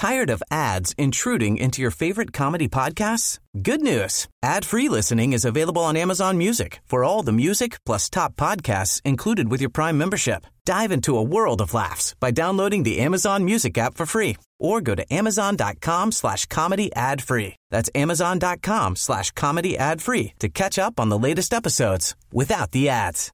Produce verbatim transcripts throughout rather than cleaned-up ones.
Tired of ads intruding into your favorite comedy podcasts? Good news. Ad-free listening is available on Amazon Music for all the music plus top podcasts included with your Prime membership. Dive into a world of laughs by downloading the Amazon Music app for free or go to amazon.com slash comedy ad free. That's amazon.com slash comedy ad free to catch up on the latest episodes without the ads.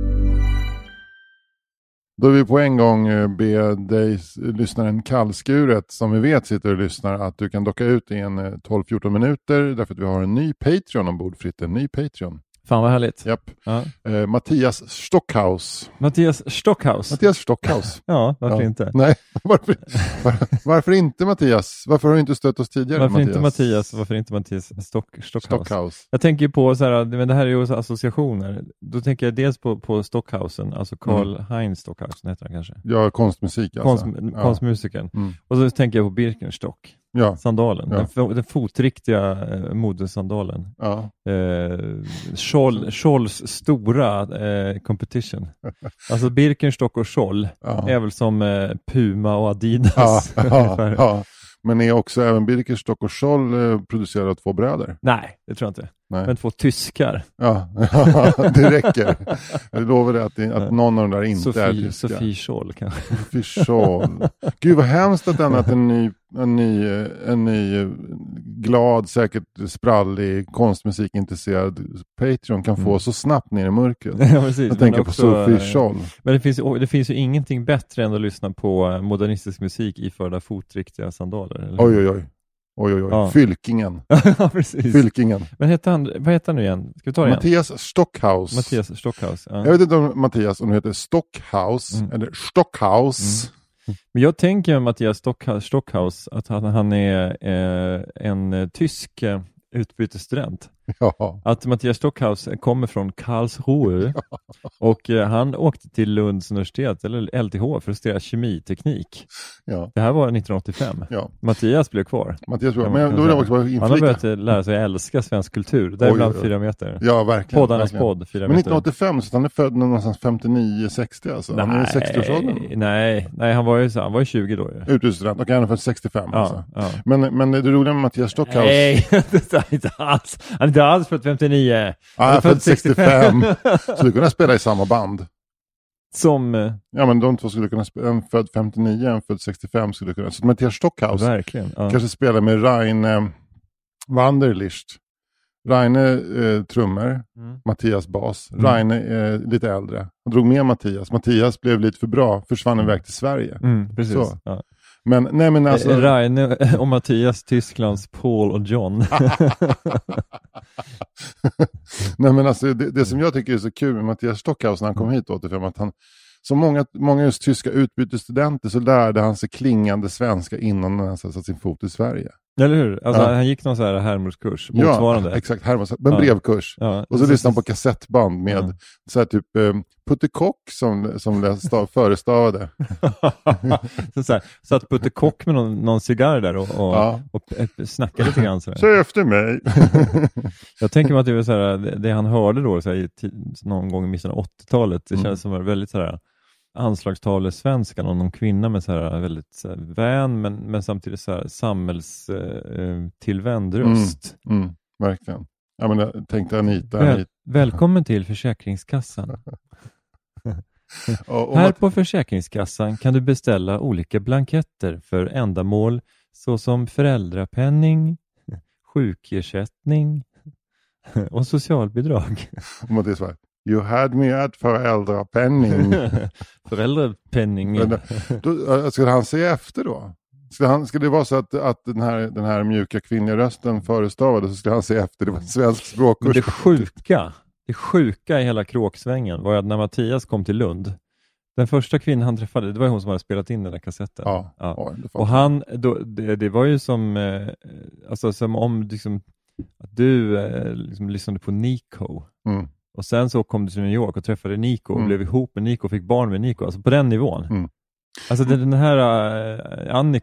Då vill vi på en gång be dig lyssnaren kallskuret som vi vet sitter och lyssnar att du kan docka ut i en tolv fjorton minuter därför att vi har en ny Patreon ombord, Fritte, en ny Patreon. Fan vad härligt. Japp. Ja. Eh, Mattias Stockhaus. Mattias Stockhaus. Mattias Stockhaus. Ja, varför ja. inte? Nej, varför, var, varför inte Mattias? Varför har du inte stött oss tidigare? Varför Mattias? inte Mattias? Varför inte Mattias Stock, Stockhaus? Stockhaus. Jag tänker på så här, men det här är ju associationer. Då tänker jag dels på, på Stockhausen, alltså Karl mm. Heinz Stockhausen heter han kanske. Ja, konstmusik alltså. Konst, ja. Konstmusikern. Mm. Och så tänker jag på Birkenstock. Ja. Sandalen, ja. den, den fotriktiga eh, modesandalen. Ja. Eh, Scholl, Scholls stora eh, competition. Alltså Birkenstock och Scholl ja. är väl som eh, Puma och Adidas. Ja, ja, ja. Men är också även Birkenstock och Scholl eh, producerade av två bröder? Nej, det tror jag inte. Nej. Men två tyskar. Ja, det räcker. Jag lovar det att, det, att någon av dem där inte Sofie, är tyska. Sofie Scholl kanske. Sofie Scholl. Gud vad hemskt att, den, att en, ny, en, ny, en ny glad, säkert sprallig, konstmusikintresserad Patreon kan få mm. så snabbt ner i mörkret. Ja, precis. Jag tänker också, på Sofie Scholl. Men det finns, det finns ju ingenting bättre än att lyssna på modernistisk musik i förda fotriktiga sandaler. Eller? Oj, oj, oj. Oj, oj, oj. Ja. Fylkingen. Ja, precis. Fylkingen. Men heter han, vad heter han nu igen? Ska vi ta det igen? Mattias Stockhaus. Mattias Stockhaus. Ja. Jag vet inte om Mattias om han heter Stockhaus mm. eller Stockhaus. Mm. Men jag tänker med Mattias Stockhaus, Stockhaus att han, han är eh, en eh, tysk eh, utbytesstudent. Ja. Att Mattias Stockhaus kommer från Karlsruhe ja. och eh, han åkte till Lunds universitet eller L T H för att studera kemiteknik. Ja. Det här var nittonhundraåttiofem. Ja. Mattias blev kvar. Mattias blev, men då är det också bara han har börjat lära sig älska svensk kultur. Där ibland fyra meter. Ja, verkligen. Poddarnas verkligen. podd, fyra men meter. nittonhundraåttiofem så han är född någonstans femtionio sextio alltså. Nej, han är sextio-årsåldern. Nej, nej, han var ju så, han var ju tjugo då ju. Utbytesstudent. Och han är född sextiofem ja, alltså. Ja. Men, men det roliga med Mattias Stockhaus. Nej, det är inte alls. Han är inte alls född femtionio. Ja, han är född sextiofem. Så du kunna spela i samma band. Som... Ja, men de två skulle kunna spela. En född femtionio, en född sextiofem skulle kunna. Så Mattias Stockhaus. Verkligen. Ja. Kanske spela med Raine Wanderlicht. Raine eh, trummor. Mm. Mattias bas. Mm. Raine eh, lite äldre. Han drog med Mattias. Mattias blev lite för bra. Försvann iväg till Sverige. Mm, precis. Så. Ja. Men, nej, men alltså... Raine och Mattias, Tysklands Paul och John. Nej, men alltså, det, det som jag tycker är så kul med Mattias Stockhaus när han kom hit återfram, att han, så många, många just tyska utbytesstudenter så lärde han sig klingande svenska innan han satt sin fot i Sverige. Eller hur? Alltså, ja. Han gick någon så här Hermodskurs, motsvarande. Ja, exakt. Hermos, en ja. brevkurs. Ja. Och så lyssnade han på kassettband med ja. så här typ eh, Puttekock som, som läste, förestavade. så, så, här, så att Puttekock med någon, någon cigarr där och, och, ja. och, och snackade lite grann. Så efter mig. Jag tänker mig att det var så här, det, det han hörde då så här, i, någon gång i mitten av åttiotalet, det kändes mm. som väldigt så här anslagstavle svenska, någon, någon kvinna med så här väldigt så här, vän men, men samtidigt så här samhälls eh, tillvänd röst. Mm, mm, verkligen. Ja, men jag tänkte Anita. Väl, Anita. Välkommen till Försäkringskassan. och, och Här att... på Försäkringskassan kan du beställa olika blanketter för ändamål såsom föräldrapenning, sjukersättning och socialbidrag. Och Mattias var You had me at föräldrapenning. Föräldrapenning. Men, då, skulle han se efter då? Skulle, han, skulle det vara så att, att den, här, den här mjuka kvinnliga rösten förestavade så skulle han se efter. Det var en svensk språkkurs. Men det sjuka, det sjuka i hela kråksvängen var att när Mattias kom till Lund, den första kvinnan han träffade, det var hon som hade spelat in den där kassetten. Ja, ja. Oj, och han, då, det, det var ju som, eh, alltså, som om liksom, att du eh, liksom, lyssnade på Nico. Mm. Och sen så kom du till New York och träffade Nico och mm. blev ihop med Nico och fick barn med Nico. Alltså på den nivån. Mm. Alltså den, den här uh, Annika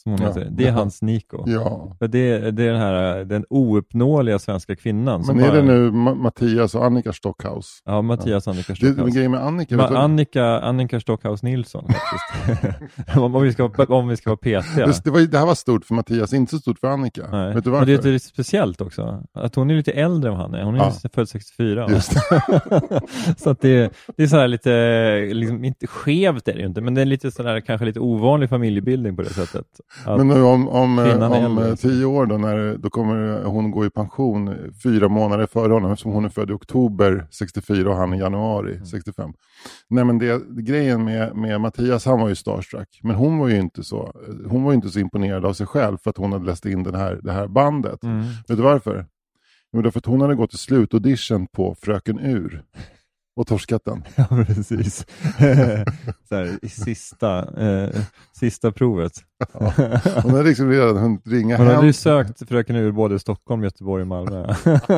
som hon Ja. heter. Det är hans Nico. Ja. För det, det är den här den ouppnåeliga svenska kvinnan. Som Men är bara, det nu Ma- Mattias och Annika Stockhaus? Ja, Mattias ja. Annika Det Stockhaus. är en grej med Annika. Ma- vet du- Annika, Annika Stockhaus Nilsson faktiskt. om, om, vi ska, om vi ska vara petiga. det, det, var, det här var stort för Mattias, inte så stort för Annika. Nej. Vet du Men varför? det är lite speciellt också. Att hon är lite äldre än han är. Hon är Ja. född sextiofyra. Just så att det, det är så här lite, liksom, inte skevt är det ju inte, men det är lite sådär, kanske lite ovanlig familjebildning på det sättet. Att, Men nu om, om, eh, kvinnan är om äldre, eh, alltså. tio år då, när, då kommer hon gå i pension fyra månader före honom, eftersom hon är född i oktober sextiofyra och han i januari Mm. sextiofem. Nej, men det, grejen med, med Mattias, han var ju starstruck, men hon var ju inte så hon var ju inte så imponerad av sig själv för att hon hade läst in den här, det här bandet. Mm. Vet du varför? Jo, därför att hon hade gått till slutaudition på Fröken Ur och torskat den. Ja, precis. så här, i sista, eh, sista provet. Ja. Hon hade liksom redan hunnit ringa Hon hem. hade ju sökt Fröken Ur både i Stockholm, Göteborg och Malmö.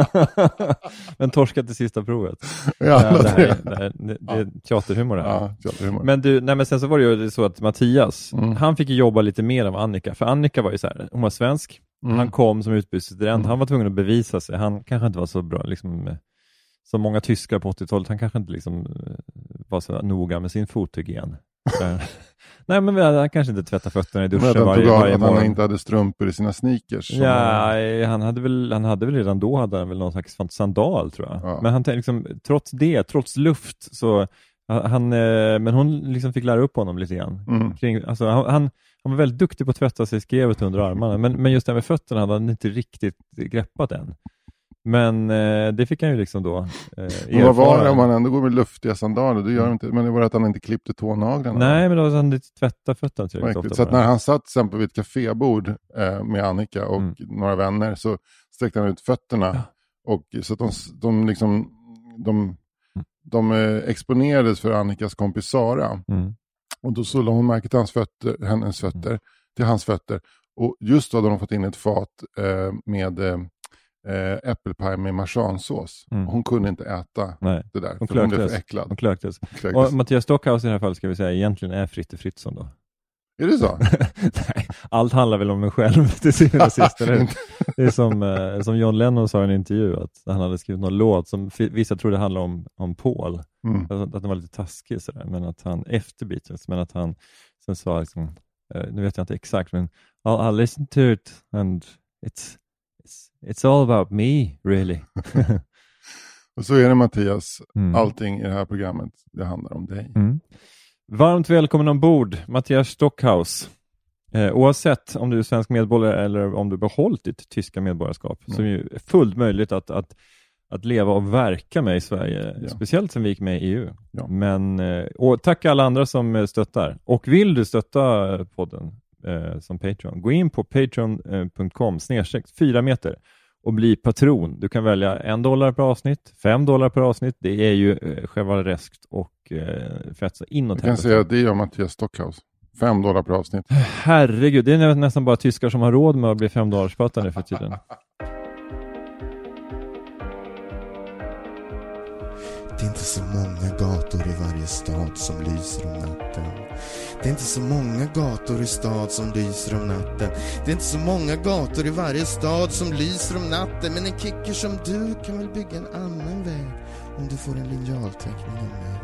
Men torskat det sista provet. Ja, Ja, det, här, det. är- det, här, det, det är teaterhumor det här. Ja, teaterhumor. Men du, nej men sen så var det ju så att Mattias, Mm. han fick ju jobba lite mer än Annika. För Annika var ju så här, hon var svensk. Mm. Han kom som utbytesstudent. Mm. Han var tvungen att bevisa sig. Han kanske inte var så bra, liksom, eh, som många tyskar på åttiotalet. Han kanske inte liksom eh, var så noga med sin fothygien. Eh, nej, men han kanske inte tvättade fötterna i Men att duschen han varje, tog av varje att han morgon. inte hade strumpor i sina sneakers. som- Ja, eh, han hade väl han hade väl redan då hade han väl någon slags sandal, tror jag. Ja. Men han tänkte liksom, trots det, trots luft så han, eh, men hon liksom fick lära upp honom lite grann. Mm. Kring, alltså, han, han, han var väldigt duktig på att tvätta sig skrevet under armarna, men, men just det här med fötterna hade han inte riktigt greppat än. Men eh, det fick han ju liksom då eh, Men vad var det erfara. om man ändå går med luftiga sandaler? Det gör inte, men det var att han inte klippte tånaglarna. Nej, men då hade han inte tvättat fötterna tillräckligt Verkligen. ofta. Så att bara. när han satt till exempel vid ett kafébord eh, med Annika och Mm. några vänner så sträckte han ut fötterna. Ja. Och, så att de, de, liksom, de, de eh, exponerades för Annikas kompis Sara. Mm. Och då så la hon märke till hans fötter, hennes fötter, till hans fötter. Och just då hade de fått in ett fat eh, med eh, eh, äppelpaj med marsansås. Mm. Hon kunde inte äta Nej, det där. hon för hon blev klöktes. för äcklad. de klöktes. Kräktes. Och Mattias Stockhaus i det här fallet ska vi säga egentligen är Fritte Fritzson då. Är det så? Nej, allt handlar väl om mig själv till syvende och sist, eller hur? Det är som, eh, som John Lennon sa i en intervju att han hade skrivit någon låt som f- vissa trodde handlade om, om Paul. Mm. Alltså, att den var lite taskig sådär, men att han efter Beatles, men att han sen sa liksom, eh, nu vet jag inte exakt, men I'll, I'll listen to it and it's, it's, it's all about me, really. Och så är det Mattias. Mm. Allting i det här programmet, det handlar om dig. Mm. Varmt välkommen ombord, Mattias Stockhaus. Eh, oavsett om du är svensk medborgare eller om du behållit ditt tyska medborgarskap, Mm. så är det fullt möjligt att, att, att leva och verka med i Sverige, Ja. speciellt sen vi gick med i E U. Ja. Men, eh, och tack alla andra som eh, stöttar. Och vill du stötta eh, podden eh, som Patreon, gå in på patreon punkt com snedstreck fyra meter och bli patron. Du kan välja en dollar per avsnitt, fem dollar per avsnitt. Det är ju eh, chevalereskt och eh, fett så inåt Jag kan helvete. säga att det gör Mattias Stockhaus. Fem dollar per avsnitt. Herregud, det är nä- nästan bara tyskar som har råd med att bli fem dollars nu för tiden. Det är inte så många gator i varje stad som lyser om natten. Det är inte så många gator i stad som lyser om natten. Det är inte så många gator i varje stad som lyser om natten. Men en kicker som du kan väl bygga en annan väg om du får en linjalteckning av mig.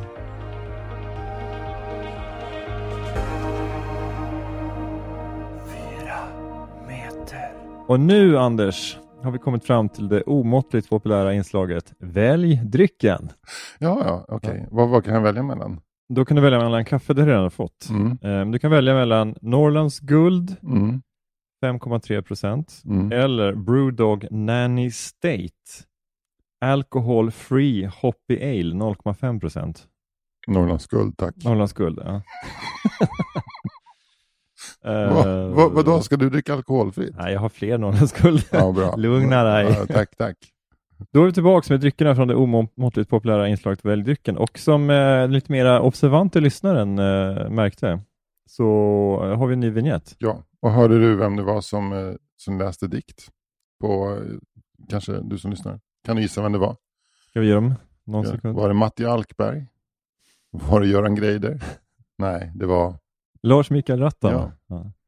Och nu, Anders, har vi kommit fram till det omåttligt populära inslaget Välj drycken. Ja, ja, okej. Vad, vad kan jag välja mellan? Då kan du välja mellan kaffe det du redan har fått. Mm. Eh, Du kan välja mellan Norrlands Guld Mm. fem komma tre procent Mm. eller Brewdog Nanny State Alcohol Free Hoppy Ale noll komma fem procent. Norrlands Guld, tack. Norrlands Guld, ja. Va, va, vadå, ska du dricka alkoholfritt? Nej, jag har fler Norrlands Guld. Ja, bra. Lugna dig. Ja, tack, tack. Då är vi tillbaka med dryckerna från det omåttligt populära inslaget Välj drycken. Och som eh, lite mer observanta lyssnaren eh, märkte, så eh, har vi en ny vignett. Ja, och hörde du vem det var som, eh, som läste dikt? På, eh, kanske du som lyssnar. Kan du gissa vem det var? Ska vi ge dem någon Ja. sekund? Var det Matti Alkberg? Var det Göran Greider? Nej, det var... Lars Mikael Rattan. Ja. Ja.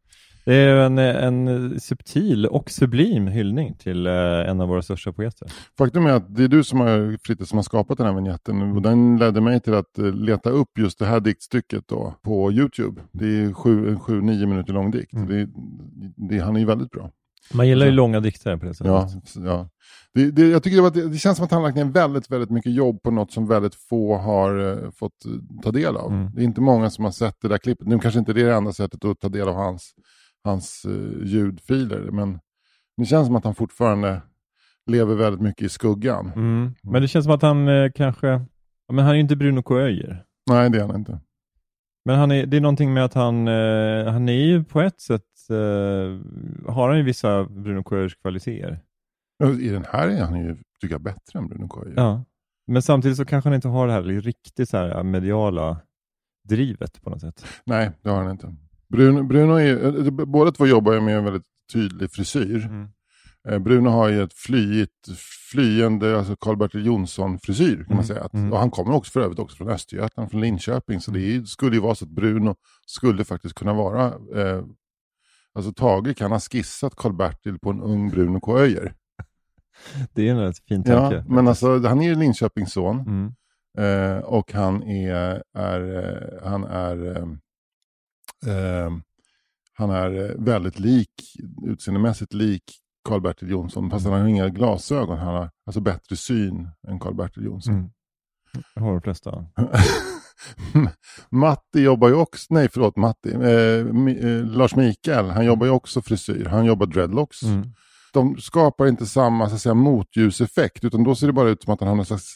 Det är en, en subtil och sublim hyllning till eh, en av våra största poeter. Faktum är att det är du som har, Fritte, som har skapat den här vignetten. Och den ledde mig till att uh, leta upp just det här diktstycket då, på YouTube. Det är sju, en sju, nio minuter lång dikt. Mm. Det, det, han är ju väldigt bra. Man gillar ju långa dikter på det sättet. Ja, ja. Det, det, jag tycker att det, det känns som att han har lagt ner väldigt, väldigt mycket jobb på något som väldigt få har uh, fått uh, ta del av. Mm. Det är inte många som har sett det där klippet. Nu kanske inte det är det enda sättet att ta del av hans, hans uh, ljudfiler. Men det känns som att han fortfarande lever väldigt mycket i skuggan. Mm. Men det känns som att han uh, kanske... Ja, men han är ju inte Bruno K. Öijer. Nej, det är han inte. Men han är, det är någonting med att han, uh, han är ju på ett sätt... Uh, har han ju vissa Bruno K. Öijers kvaliteter. I den här är han ju, tycker jag, bättre än Bruno K. Öijer. Ja, men samtidigt så kanske han inte har det här riktigt så här mediala drivet på något sätt. Nej, det har han inte. Bruno, Bruno är, båda två jobbar ju med en väldigt tydlig frisyr. Mm. Eh, Bruno har ju ett flyigt, flyende, alltså Karl-Bertil Jonsson-frisyr kan mm. man säga. Att, mm. Och han kommer också för övrigt också från Östergötland, från Linköping. Så det är, skulle ju vara så att Bruno skulle faktiskt kunna vara... Eh, alltså Tage kan ha skissat Karl-Bertil på en ung Bruno K. Öijer. Det är en rätt fin tanke. Ja, men alltså han är ju Linköpings son. Mm. Eh, och han är, är han är eh, han är väldigt lik, utseendemässigt lik Karl-Bertil Jonsson. Fast han har inga glasögon. Han har alltså bättre syn än Karl-Bertil Jonsson. Mm. Jag har de flesta. Matti jobbar ju också, nej förlåt Matti, eh, eh, Lars Mikael, han jobbar ju också frisyr. Han jobbar dreadlocks. Mm. De skapar inte samma så att säga, motljuseffekt, utan då ser det bara ut som att han har någon slags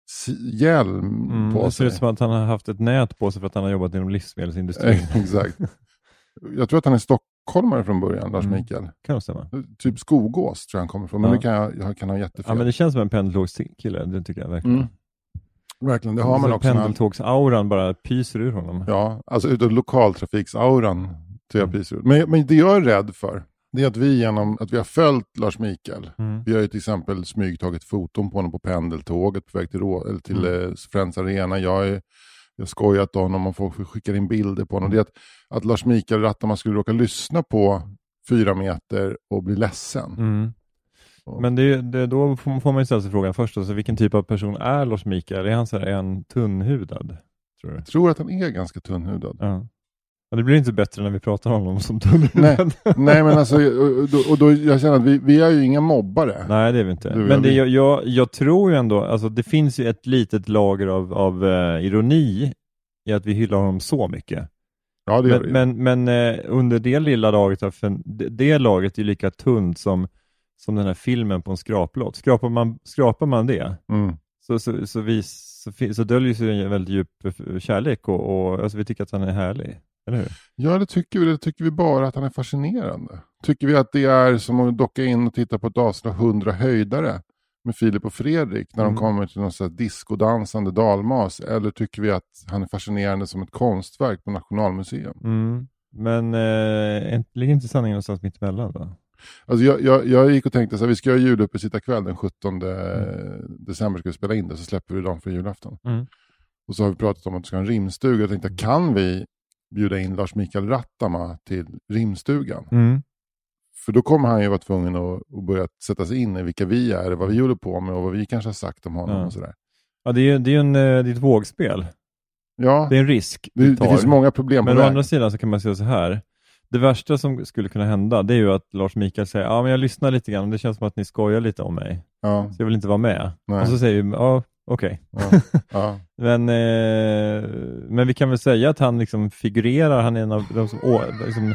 hjälm mm, på det sig. Det ser ut som att han har haft ett nät på sig för att han har jobbat inom livsmedelsindustrin. Exakt. Jag tror att han är stockholmare från början, Lars mm. Mikael. Kan det stämma? Typ Skogås tror jag han kommer från, men ja. det kan jag, jag kan ha jättefel. Ja, men det känns som en pendeltågskille, det tycker jag verkligen. Mm. Verkligen, det har man också. Pendeltågsauran bara pyser ur honom. Ja, alltså utav lokaltrafiksauran tror jag pyser ur. Men, men det jag är rädd för, det är att vi genom att vi har följt Lars Mikael. Mm. Vi har ju till exempel smygtagit foton på honom på pendeltåget på väg till, Rå, eller till mm. eh, Friends Arena. Jag har jag skojat honom och folk skickar in bilder på honom. Mm. Det är att, att Lars Mikael rattar man skulle råka lyssna på fyra meter och bli ledsen. Mm. Men det, det, då får man ju ställa sig frågan först. Alltså, vilken typ av person är Lars Mikael? Är han så här, är han tunnhudad? Tror du? Jag tror att han är ganska tunnhudad. Ja. Ja, det blir inte bättre när vi pratar om honom som tunnhudad. Nej, nej men alltså, och då, och då, jag känner att vi, vi är ju inga mobbare. Nej, det är vi inte. Du, men det, jag, jag, jag tror ju ändå, alltså det finns ju ett litet lager av, av uh, ironi i att vi hyllar honom så mycket. Ja, det gör vi. Men, men, men uh, under det lilla laget, av, det, det laget är lika tunt som som den här filmen på en skraplott. Skrapar man, skrapar man det mm. så, så, så, vi, så, så döljer sig en väldigt djup kärlek och, och alltså vi tycker att han är härlig. Eller hur? Ja, det tycker vi. Det tycker vi bara att han är fascinerande. Tycker vi att det är som att docka in och titta på ett avsnitt av hundra höjdare med Filip och Fredrik när mm. de kommer till någon sån här diskodansande dalmas, eller tycker vi att han är fascinerande som ett konstverk på Nationalmuseum? Mm. Men eh, ligger inte sanningen någonstans mitt emellan då? Alltså jag, jag, jag gick och tänkte så här, vi ska göra jul uppe sitta kväll den sjuttonde mm. december, ska vi spela in det, så släpper vi dagen för julafton. Mm. Och så har vi pratat om att vi ska ha en rimstuga. Jag tänkte, kan vi bjuda in Lars Mikael Rattama till rimstugan? Mm. För då kommer han ju vara tvungen att, att börja sätta sig in i vilka vi är, vad vi håller på med och vad vi kanske har sagt om honom ja. och sådär. Ja, det är ju det är en, det är ett vågspel. Ja. Det är en risk. Det, det finns många problem på Men väg. å andra sidan så kan man säga så här. Det värsta som skulle kunna hända, det är ju att Lars Mikael säger, ja men jag lyssnar lite grann, det känns som att ni skojar lite om mig. Ja. Så jag vill inte vara med. Nej. Och så säger vi, ja okej. Okay. Ja. Ja. men, eh, men vi kan väl säga att han liksom figurerar, han är en av de som, å, liksom,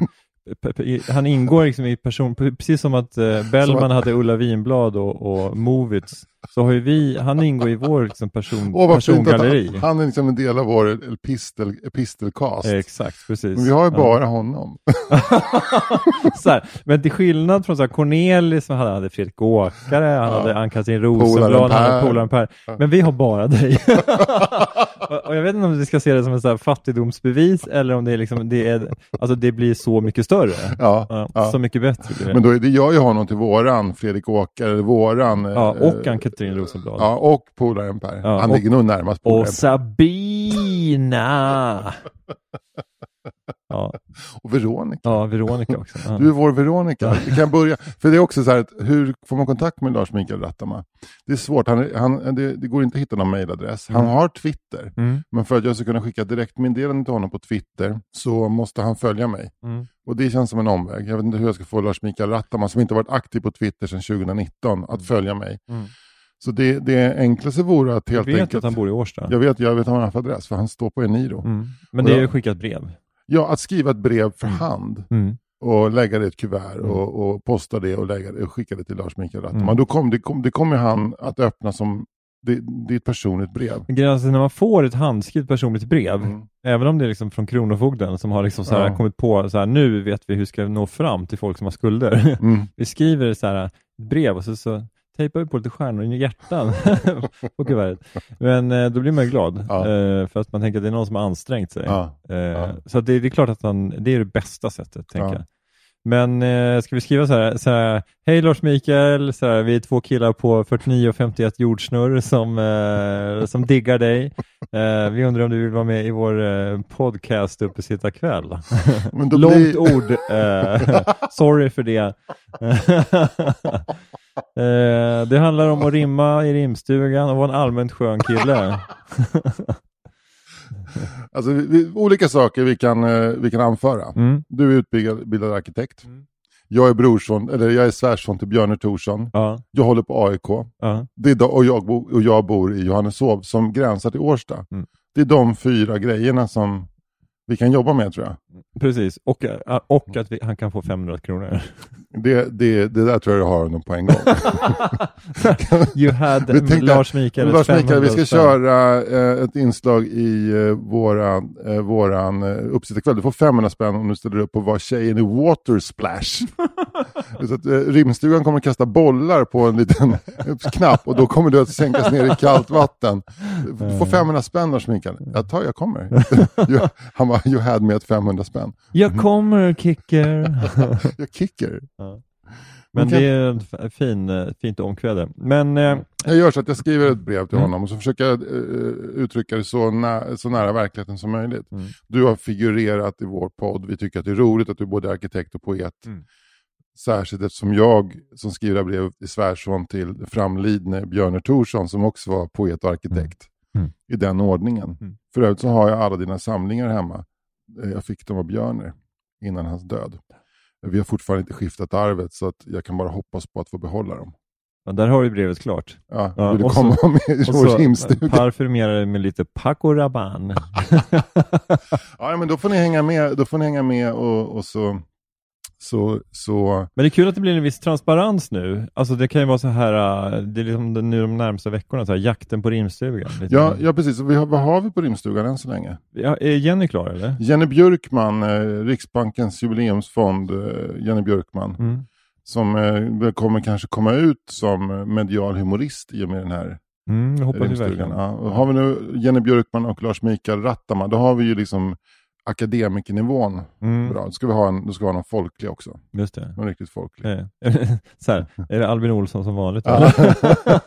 han ingår liksom i person, precis som att eh, Bellman att... hade Ulla Vinblad och, och Movits, så har ju vi, han ingår i vår liksom, person, oh, persongalleri. Han, han är liksom en del av vår epistel, epistelcast. Eh, exakt, precis. Men vi har ju bara ja. honom. så här, men till skillnad från så här, Cornelis, han hade Fredrik Åkare, han ja. hade Ann-Katrin Rosenblad, han hade Polaren Per. Ja. Men vi har bara dig. Och jag vet inte om vi ska se det som en så här fattigdomsbevis eller om det är liksom, det är, alltså det blir så mycket större. Ja, ja, ja. Så mycket bättre blir det. Men då är det jag ju honom till våran Fredrik Åkare, eller våran ja, och Ann-Katrin Rosenblad. Ja, och Polaren Per. Ja, han och, ligger nog närmast Polaren Per. Och Sabina. Ja, Och Veronica. Ja, Veronica också. Ja. Du är vår Veronica. Vi kan börja. För det är också så här, att hur får man kontakt med Lars Mikael Rattama? Det är svårt. Han, han, det, det går inte att hitta någon mejladress. Han Mm. har Twitter. Mm. Men för att jag ska kunna skicka direktmeddelande till honom på Twitter så måste han följa mig. Mm. Och det känns som en omväg. Jag vet inte hur jag ska få Lars Mikael Rattama, som inte varit aktiv på Twitter sedan tjugonitton, att följa mig. Mm. Så det, det enklaste vore att helt Jag vet enkelt... att han bor i Årsta. Jag vet, jag vet han har haft adress, för han står på Eniro. Mm. Men det är ju skickat brev. Ja, att skriva ett brev för hand Mm. och lägga det i ett kuvert Mm. och, och posta det och, lägga det och skicka det till Lars Mikael Rattama. Mm. Då kom, det, kom, det kommer han att öppna som det, det är ett personligt brev. Men alltså, när man får ett handskrivet personligt brev, Mm. även om det är liksom från Kronofogden som har liksom så här Ja. kommit på så här, nu vet vi hur vi ska nå fram till folk som har skulder. Mm. Vi skriver så här brev och så, så tejpar vi på lite stjärnor i hjärtan på kuvertet. Men eh, då blir man ju glad Ja. eh, för att man tänker att det är någon som har ansträngt sig. Ja. Eh, Ja. Så att det, det är klart att han, det är det bästa sättet, tänker Ja. jag. Men eh, ska vi skriva så här, så här hej Lars Mikael, så här, vi är två killar på fyrtionio och femtioett jordsnurr som, eh, som diggar dig. Eh, vi undrar om du vill vara med i vår eh, podcast uppe sitta kväll. Men då Långt blir- ord, eh, sorry för det. eh, det handlar om att rimma i rimstugan och vara en allmänt skön kille. Alltså, vi, vi, olika saker vi kan, eh, vi kan anföra. Mm. Du är utbildad utbildad arkitekt. Mm. Jag är brorson, eller jag är svärson till Björne Thorsson. Ja, Jag håller på A I K. ja. Det är då, och, jag bo, och jag bor i Johanneshov som gränsar till Årsta. Mm. Det är de fyra grejerna som vi kan jobba med, tror jag. Precis, och, och att vi, han kan få femhundra kronor. Det, det, det där tror jag jag har honom på en gång. You had Vi tänkte- Lars Mikael. Lars Mikael, vi ska spänn. köra eh, ett inslag i eh, våran, eh, våran eh, uppsittarkväll. Du får femhundra spänn om du ställer upp på vad tjejen i Water Splash. Så att, eh, rimstugan kommer att kasta bollar på en liten knapp och då kommer du att sänkas ner i kallt vatten. Du får femhundra spänn, Lars Mikael. Jag tar, jag kommer. You- Han var, you had me at femhundra spänn. Jag kommer, kicker. Jag kicker. Men Okej. det är ett fin, fint omkväde. Men eh, Jag gör så att jag skriver ett brev till Mm. honom och så försöker jag uh, uttrycka det så, nä- så nära verkligheten som möjligt. Mm. Du har figurerat i vår podd. Vi tycker att det är roligt att du är både arkitekt och poet. Mm. Särskilt eftersom jag som skriver brev är svärson till framlidne Björne Thorsson som också var poet och arkitekt. Mm. I den ordningen. Mm. För övrigt så har jag alla dina samlingar hemma. Eh, Jag fick dem av Björne innan hans död. Vi har fortfarande inte skiftat arvet så att jag kan bara hoppas på att få behålla dem. ja, där har du brevet klart. Ja, Ja, vill du och så- komma med i Och vår så rimstuga? parfymerar det med lite Paco Rabanne. Ja, men då får ni hänga med, då får ni hänga med och, och så, så, så... Men det är kul att det blir en viss transparens nu. Alltså det kan ju vara så här, äh, det är liksom nu de närmaste veckorna, så här, jakten på rimstugan. Lite Ja, mer. ja, precis. Vi har, vad har vi på rimstugan än så länge? Ja, är Jenny klar eller? Jenny Björkman, eh, Riksbankens jubileumsfond, eh, Jenny Björkman, Mm. som eh, väl kommer kanske komma ut som medial humorist i och med den här Mm, jag hoppas vi rimstugan. verkligen. Ja. Och har vi nu Jenny Björkman och Lars Mikael Rattama, då har vi ju liksom akademikernivån. Mm, Bra. Då ska vi ha en, då ska vi ha någon folklig också. just det. Någon riktigt folklig. Eh, så här, är det Albin Olsson som vanligt? Ja. eller?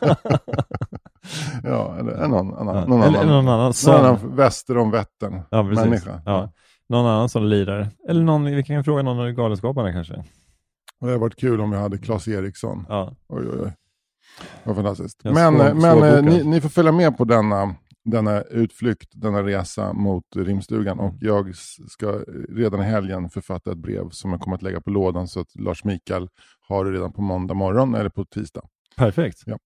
Ja, eller någon annan. Ja, Någon eller annan. någon annan Någon som... annan väster om Vättern. Ja, precis. Människa. Ja. Någon annan som lirar. Eller någon, vi kan fråga någon av galenskaparna kanske. Det hade varit kul om vi hade Claes Eriksson. Ja. Oj, oj, oj. Vad fantastiskt. Jag Men, slår- men slår eh, boken. ni, ni får följa med på denna, denna utflykt, denna resa mot rimstugan. Mm. Och jag s- ska redan i helgen författa ett brev som jag kommer att lägga på lådan så att Lars Mikael har det redan på måndag morgon eller på tisdag. Perfekt. Ja.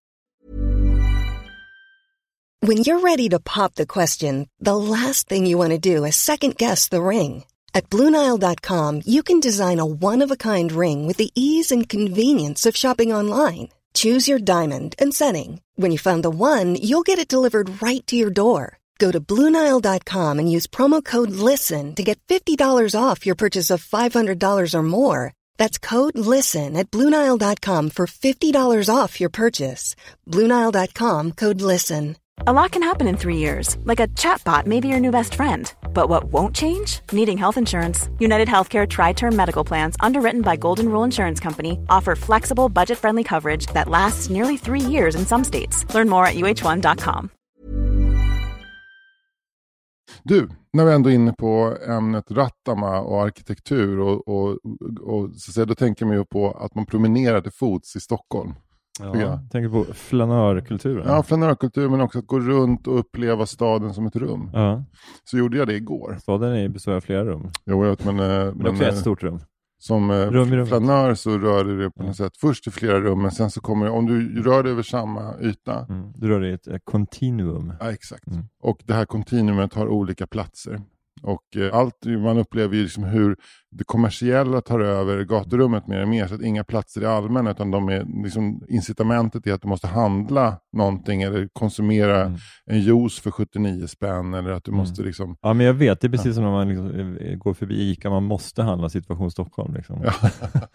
When you're ready to pop the question, the last thing you want to do is second-guess the ring. At Blue Nile dot com, you can design a one-of-a-kind ring with the ease and convenience of shopping online. Choose your diamond and setting. When you find the one, you'll get it delivered right to your door. Go to Blue Nile dot com and use promo code LISTEN to get fifty dollars off your purchase of five hundred dollars or more. That's code LISTEN at Blue Nile dot com for fifty dollars off your purchase. Blue Nile dot com, code LISTEN. A lot can happen in three years, like a chatbot may be your new best friend. But what won't change? Needing health insurance. United Healthcare Tri-Term Medical Plans, underwritten by Golden Rule Insurance Company, offer flexible, budget-friendly coverage that lasts nearly three years in some states. Learn more at U H one dot com. Du, när vi ändå är inne på ämnet Rattama och arkitektur och, och, och, och så säga, då tänker man ju på att man promenerar till fots i Stockholm. Ja, jag tänker på flanörkulturen. Ja, flanörkultur, men också att gå runt och uppleva staden som ett rum. Ja. Så gjorde jag det igår. Staden är består av flera rum. Jo, jag vet, men, men, men också ett stort rum. Som rum flanör så rör du det på något sätt. Först i flera rum, men sen så kommer om du rör dig över samma yta. Mm. Du rör dig i ett, ett kontinuum. Ja, exakt. Mm. Och det här kontinuumet har olika platser. Och eh, allt man upplever ju liksom hur det kommersiella tar över gaturummet mer och mer. Så att inga platser är allmänna, utan de är liksom, incitamentet är att du måste handla någonting eller konsumera mm. en juice för sjuttionio spänn. Eller att du mm. måste liksom... Ja, men jag vet, det är precis ja. som när man liksom går förbi Ica, man måste handla situation Stockholm. Liksom. Ja.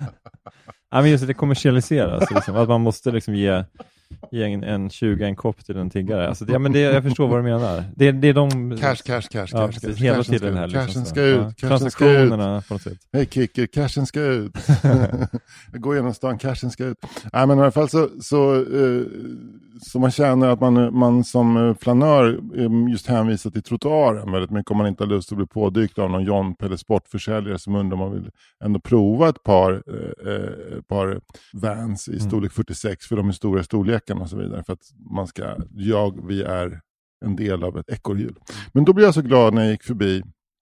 Ja, men just det, det kommersialiseras. Liksom, att man måste liksom ge... ge en, en tjugo en kopp till en tiggare. Alltså det, ja, men det, jag förstår vad du menar. Det, det är de... Cash, cash, cash, ja, cash. cash hela cashen tiden här. Cashen liksom, ska ut. ja. Cashen Transaktionerna ska ut. På något sätt. Hej Kicker, cashen ska ut. Jag går genom stan, cashen ska ut. Nej, men i alla fall så, så, eh, så man känner att man, man som flanör just hänvisar till trottoaren väldigt mycket om man inte har lust att bli pådykt av någon John Pelle sportförsäljare som undrar om man vill ändå prova ett par, eh, par Vans i storlek fyrtiosex för de är stora storlekarna och så vidare. För att man ska, jag, vi är en del av ett ekorrhjul. Men då blev jag så glad när jag gick förbi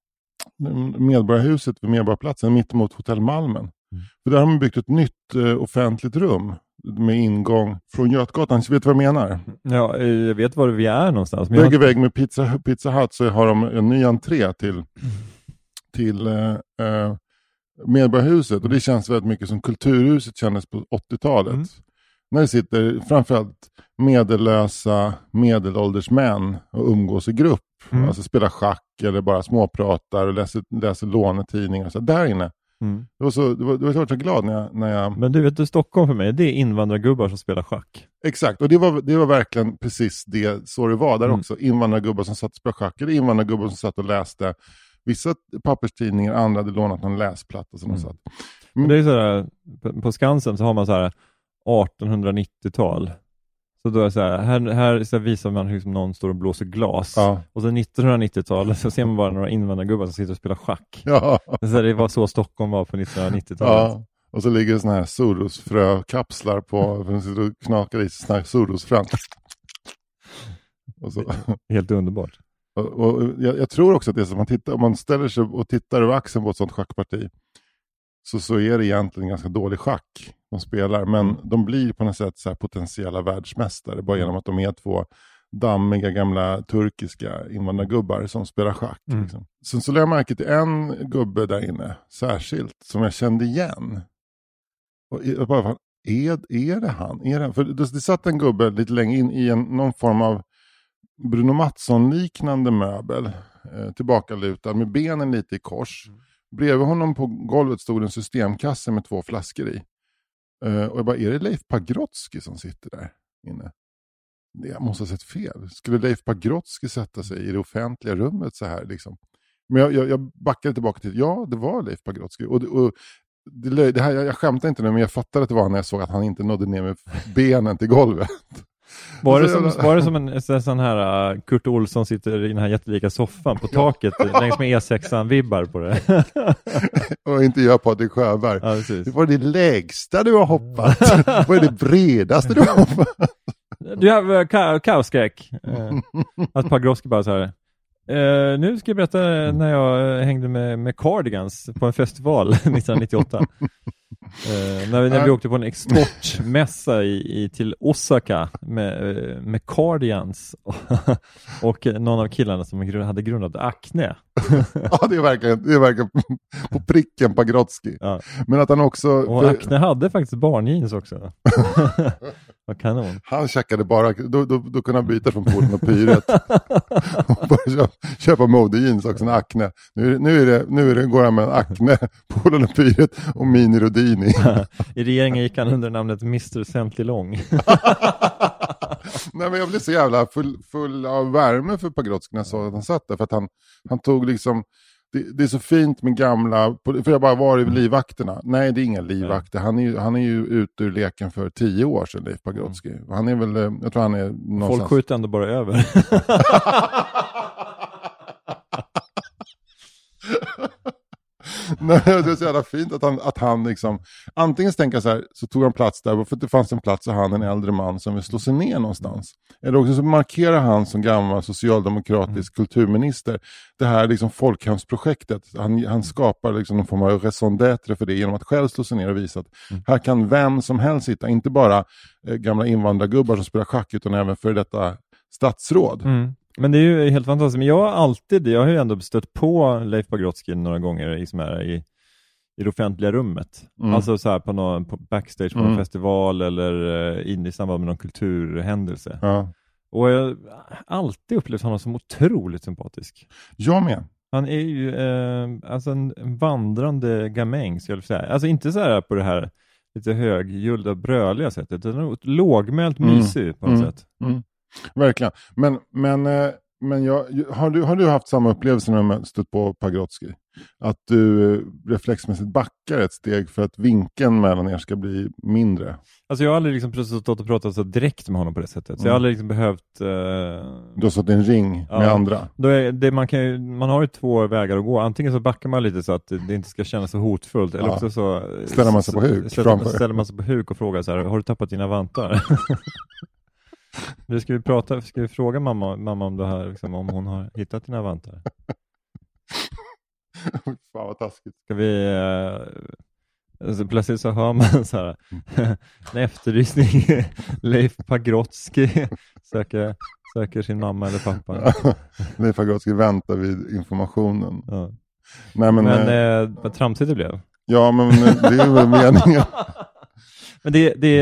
Medborgarhuset vid Medborgarplatsen mitt emot Hotell Malmen. Mm. För där har man byggt ett nytt eh, offentligt rum med ingång från Götgatan. Så vet du vad jag menar? Ja, jag vet var vi är någonstans. Men Vägg i vägg med Pizza, Pizza Hut så har de en ny entré till, mm. till eh, eh, Medborgarhuset. Och det känns väldigt mycket som Kulturhuset kändes på åttiotalet. Mm. När det sitter framförallt medellösa medelålders män och umgås i grupp. Mm. Alltså spelar schack eller bara småpratar och läser, läser lånetidningar. Så där inne. Mm. Det var så, det var, det var så, så glad när jag, när jag... Men du vet, du, Stockholm för mig, det är invandrargubbar som spelar schack. Exakt, och det var, det var verkligen precis det så det var där mm. också. Invandrargubbar som satt och spelade schack. Eller invandrargubbar som satt och läste vissa papperstidningar, andra hade lånat någon läsplatta som mm. de satt. Mm. Men det är så här, på, på Skansen så har man så här artonhundranittiotal. Så då är så här, här, här så visar man hur någon står och blåser glas. Ja. Och så nittonhundranittiotalet så ser man bara några invandrargubbar som sitter och spelar schack. Ja. Så det var så Stockholm var på nittonhundranittiotalet. Ja. Och så ligger det såna här Soros-frökapslar på, för de sitter och knakar i såna här Soros-frön. Helt underbart. Och, och jag, jag tror också att det är så, man tittar, om man ställer sig och tittar över axeln på ett sånt schackparti så, så är det egentligen ganska dålig schack de spelar. Men mm. de blir på något sätt så här potentiella världsmästare bara genom att de är två dammiga gamla turkiska invandrargubbar som spelar schack. Mm. Liksom. Sen så lade jag märke till en gubbe där inne särskilt som jag kände igen. Och jag bara, är, är det han? Är det han? För det, det satt en gubbe lite länge in i en, någon form av Bruno Mattsson-liknande möbel. Eh, tillbakalutad med benen lite i kors. Mm. Bredvid honom på golvet stod en systemkasse med två flaskor i. Uh, och jag bara, är det Leif Pagrotsky som sitter där inne? Jag måste ha sett fel. Skulle Leif Pagrotsky sätta sig i det offentliga rummet så här liksom? Men jag, jag, jag backade tillbaka till, ja det var Leif Pagrotsky. Och, och det, det här, jag, jag skämtar inte nu, men jag fattade att det var när jag såg att han inte nådde ner med benen till golvet. Var det, som, var det som en, en sån här uh, Kurt Olsson sitter i den här jättelika soffan på taket längs med E sexan-vibbar på det? Och inte jag Patrik Sjöberg. Ja, precis. Vad är det lägsta du har hoppat? Vad är det bredaste du har hoppat? Du har uh, ka- kaosskräck. Uh, att Pagrotsky bara så här. Uh, nu ska jag berätta när jag hängde med, med Cardigans på en festival nittonhundranittioåtta. Uh, när, vi, när vi åkte på en exportmässa i, i, till Osaka med, med Cardigans och någon av killarna som hade grundat Acne. Ja, det är verkligen, det är verkligen på pricken Pagrotsky. Ja. Men att han också... Och för... Acne hade faktiskt barnjeans också. Vad kanon. Han checkade bara, då, då, då kunde han byta från Polen och Pyret. Och bara köpa, köpa modejeans också, en Acne. Nu, nu, är det, nu är det, går han med en Acne, Polen och Pyret och Mini Rodini. I regeringen gick han under namnet mister Sentilong. Nej, men jag blev så jävla full, full av värme för Pagrotsky när jag sa att han satt där. För att han, han tog liksom, det, det är så fint med gamla, för jag bara var i livvakterna. Nej, det är inga livvakter. Han är ju, han är ju ute ur leken för tio år sedan, Leif Pagrotsky. Han är väl, jag tror han är någonstans... Folk skjuter ändå bara över. Nej, det är så jävla fint att han, att han liksom, antingen tänker så här, så tog han plats där för att det fanns en plats och han en äldre man som vill slå sig ner någonstans. Eller också så markerar han som gammal socialdemokratisk mm. kulturminister det här liksom folkhemsprojektet. Han, han skapar liksom någon form av raison d'être för det genom att själv slå sig ner och visa att mm. här kan vem som helst sitta, inte bara eh, gamla invandrargubbar som spelar schack utan även för detta statsråd. Mm. Men det är ju helt fantastiskt. Men jag har alltid, jag har ju ändå stött på Leif Pagrotsky några gånger liksom här i, i det offentliga rummet. Mm. Alltså så här på, någon, på backstage på mm. någon festival eller uh, in i samband med någon kulturhändelse. Ja. Och jag har alltid upplevt honom som otroligt sympatisk. Jag med. Han är ju eh, alltså en, en vandrande gamäng, ska jag säga. Alltså inte så här på det här lite högljudda bröliga sättet, utan ett lågmält mysig mm. på något mm. sätt. Mm. Verkligen. Men, men, men jag, har, du, har du haft samma upplevelse när du stött på Pagrotsky? Att du reflexmässigt backar ett steg för att vinkeln mellan er ska bli mindre? Alltså jag har aldrig liksom plötsligt stått och pratat så direkt med honom på det sättet. Så mm. jag har aldrig liksom behövt... Uh... Du har stått i en ring ja, med andra? Då är det, man, kan ju, man har ju två vägar att gå. Antingen så backar man lite så att det inte ska kännas så hotfullt. Eller ja. också så... Ställer man sig på huk? Ställer, ställer man sig på huk och frågar så här, har du tappat dina vantar? Nu ska vi prata, ska vi fråga mamma, mamma om det här, liksom, om hon har hittat dina vantar. Fan vad taskigt. Ska vi uh, alltså, plötsligt så hör man så här en efterlysning. Leif Pagrotsky söker, söker sin mamma eller pappa. Leif Pagrotsky väntar vid informationen. Ja. Nej, men men eh, vad tramsigt det blev. Ja, men det är väl meningen. Men det, det,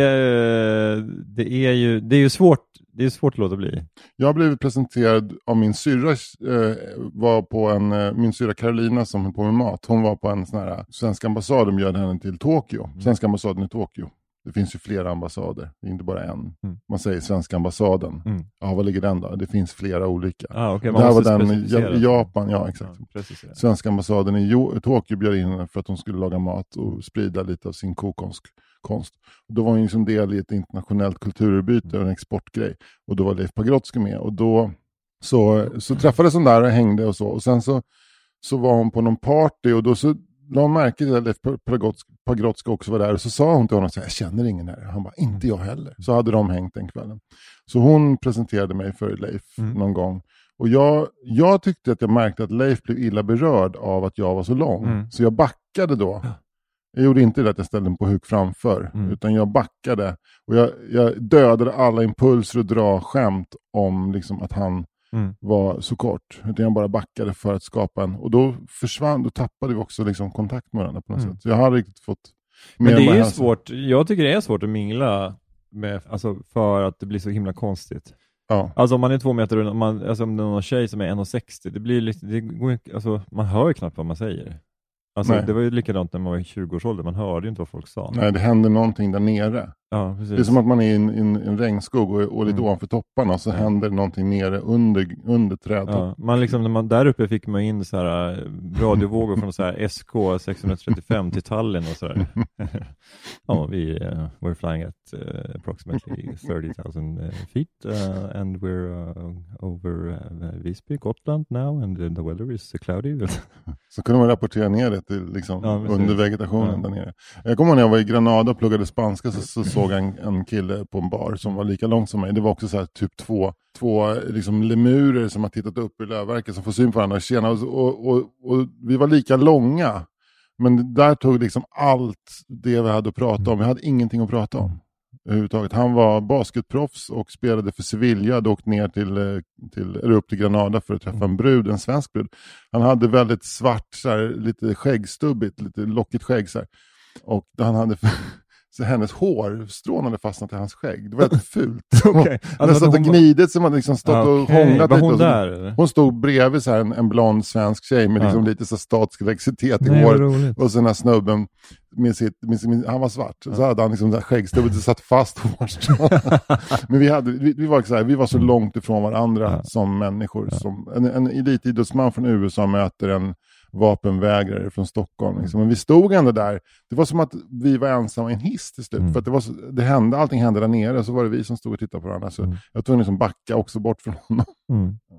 det, är ju, det är ju svårt, det är svårt att låta bli. Jag har blivit presenterad av min syrra, eh, var på en, eh, min syrra Carolina som höll på med mat. Hon var på en sån här svenska ambassad och bjöd henne till Tokyo. Mm. Svenska ambassaden i Tokyo. Det finns ju flera ambassader, det är inte bara en. Mm. Man säger svenska ambassaden. Mm. Ja, vad ligger den då? Det finns flera olika. Ah, okay. Det här var den i Japan, ja exakt. Ja, svenska ambassaden i jo- Tokyo bjöd in henne för att hon skulle laga mat och sprida lite av sin kokonsk konst. Och då var hon ju som del i ett internationellt kulturutbyte och en exportgrej. Och då var Leif Pagrotsky med. Och då så, så träffades hon där och hängde och så. Och sen så, så var hon på någon party och då så la hon märke till att Leif Pagrotsky också var där. Och så sa hon till honom så här, jag känner ingen här. Han bara, inte jag heller. Så hade de hängt den kvällen. Så hon presenterade mig för Leif mm. någon gång. Och jag, jag tyckte att jag märkte att Leif blev illa berörd av att jag var så lång. Mm. Så jag backade då. Jag gjorde inte det att jag ställde mig på huk framför. Mm. Utan jag backade. Och jag, jag dödade alla impulser att dra skämt om liksom att han mm. var så kort. Utan jag bara backade för att skapa en. Och då försvann, då tappade vi också liksom kontakt med varandra på något mm. sätt. Så jag har riktigt fått... Men det är ju svårt. Jag tycker det är svårt att mingla med, alltså för att det blir så himla konstigt. Ja. Alltså om man är två meter, om man, alltså om det är någon tjej som är en komma sextio, det blir lite, det går, alltså man hör ju knappt vad man säger. Alltså det var ju likadant när man var i tjugo-årsåldern, man hörde ju inte vad folk sa. Nej, det händer någonting där nere. Ja, precis. Det är som att man är i en, en, en regnskog och, och lite mm. ovanför topparna, och så mm. händer någonting nere under, under trädet. Ja, man liksom, när man, där uppe fick man in så här radiovågor från så här S K sexhundratrettiofem till Tallinn och sådär. Ja, vi uh, we're flying at uh, approximately thirty thousand uh, feet uh, and we're uh, over uh, Visby, Gotland now, and uh, the weather is uh, cloudy. Så kunde man rapportera ner det till liksom, ja, under vegetationen ja. där nere. Jag kommer ihåg när jag var i Granada och pluggade spanska, så, så såg jag en, en kille på en bar som var lika lång som mig. Det var också så här, typ två, två liksom, lemurer som har tittat upp i lövverket som får syn på varandra och tjena. Och, och, och, och vi var lika långa. Men där tog liksom allt det vi hade att prata om. Vi hade ingenting att prata om överhuvudtaget. Han var basketproffs och spelade för Sevilla. Hade åkt ner till, till, eller upp till Granada för att träffa en brud, en svensk brud. Han hade väldigt svart, så här, lite skäggstubbigt, lite lockigt skägg. Så här. Och han hade... Så hennes hårstrån hade fastnat i hans skägg. Det var väldigt fult. Okay. Hon alltså, satt och gnidit som hade liksom stått okay. och hånglat var hon lite. Där, eller? Hon stod bredvid så här, en, en blond svensk tjej med liksom ja. lite så statisk elektricitet i Nej, håret. Och så den här snubben, med sitt, med sin, han var svart. Ja. Så hade han liksom skäggstubbet och satt fast hårstrån. Men vi, hade, vi, vi, var så här, vi var så långt ifrån varandra ja. som människor. Ja. Som, en, en elitidrottsman från U S A möter en vapenvägrare från Stockholm. Liksom. Men vi stod ändå där. Det var som att vi var ensamma i en hiss till slut. Mm. För att det, var så, det hände, allting hände där nere. Så var det vi som stod och tittade på varandra. Så mm. jag tog liksom backa också bort från honom. Mm.